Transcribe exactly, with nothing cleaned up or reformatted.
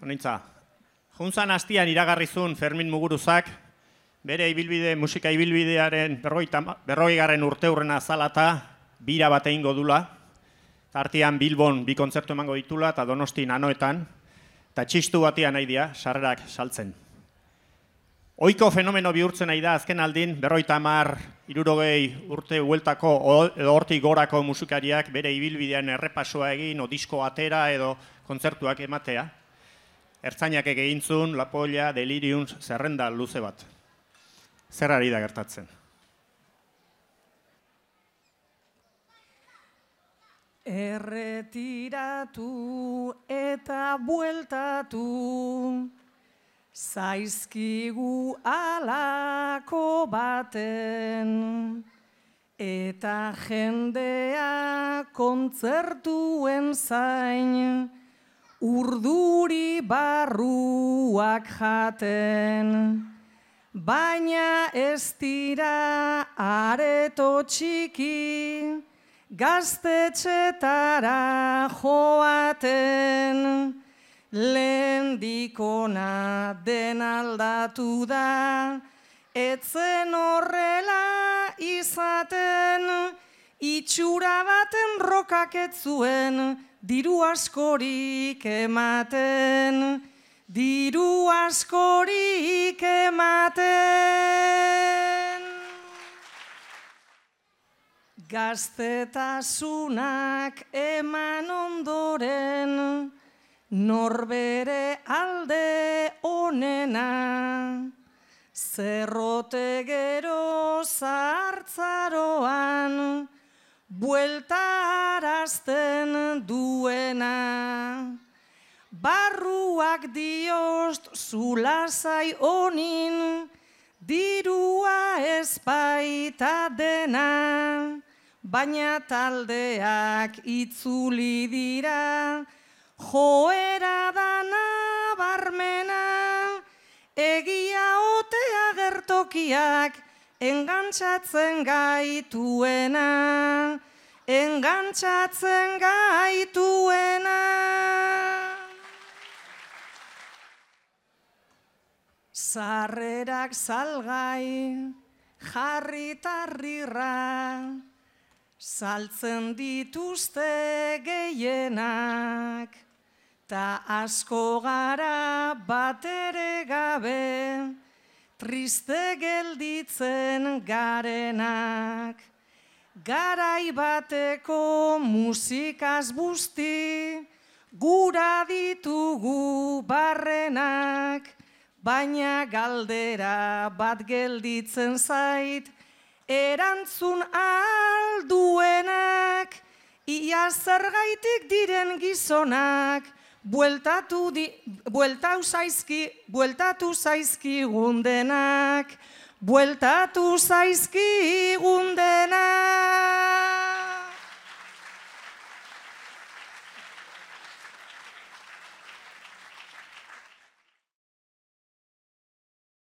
Honintza, juntzan hastian iragarrizun Fermin Muguruzak, bere ibilbide, musika ibilbidearen berroi garren urteurrena azalata, bira bat egingo dula, tartian Bilbon bi kontzertu emango ditula, eta Donosti Nanoetan, eta txistu batian nahi dia, sarrerak saltzen. Oiko fenomeno bihurtzen nahi da, azken aldin, berroita hamar, hirurogei urte hueltako edo hortik gorako musikariak bere ibilbidean errepasoa egin, o disko atera edo kontzertuak ematea. Ertzainak egintzun, Lapolla, Delirium, zerrenda luze bat. Zer ari da gertatzen? Erretiratu eta bueltatu, zaizkigu alako baten, eta jendea kontzertuen zain, urduri barruak jaten. Baina ez dira areto txiki, gaztetxetara joaten. Lehen dikona den aldatu da, etzen horrela izaten, itxura baten rokak etzuen, diru askorik ematen, diru askorik ematen. Gaztetasunak eman ondoren, norbere alde onena, zerrote gero zartzaroan, bueltarazten duena. Barruak diost zulasai honin, dirua ez baita dena, baina taldeak itzuli dira, joera dana barmena, egia otea gertokiak, engantzatzen gaituena, engantzatzen gaituena. Sarrerak salgai, jarritarrirra, saltzen dituzte gehienak, ta asko gara batere gabe, triste gelditzen garenak. Garai bateko musikaz busti, gura ditugu barrenak, baina galdera bat gelditzen zait, erantzun alduenak, ia zergaitik diren gizonak, bueltatu di, bueltatu zaizki, bueltatu zaizki gundenak, bueltatu zaizki gundenak.